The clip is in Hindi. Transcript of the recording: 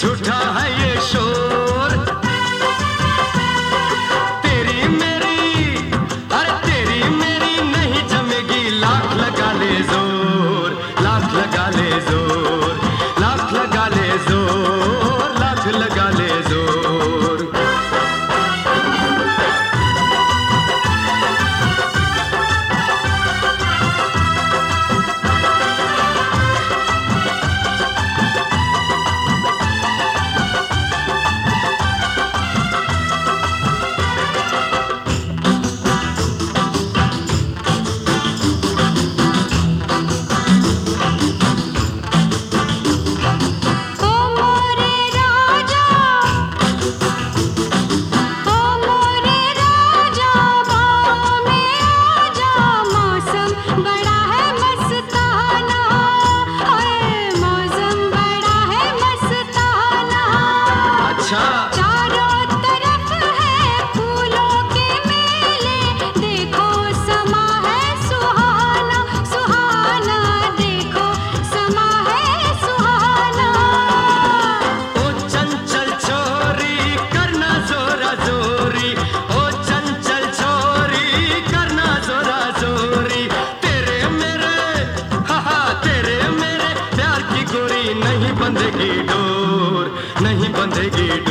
झूठा है ये शोर। तेरी मेरी, अरे तेरी मेरी नहीं जमेगी, लाख लगा ले जोर, लाख लगा ले जोर, लाख लगा ले जोर, लाख लगा ले जोर। चारों तरफ है फूलों के मेले, देखो समा है सुहाना, सुहाना देखो समा है सुहाना। ओ चंचल छोरी करना जोरा जोरी, ओ चंचल छोरी करना जोरा जोरी। तेरे मेरे, हा तेरे मेरे प्यार की गोरी नहीं बंधेगी डोर, नहीं बंधेगी डोर।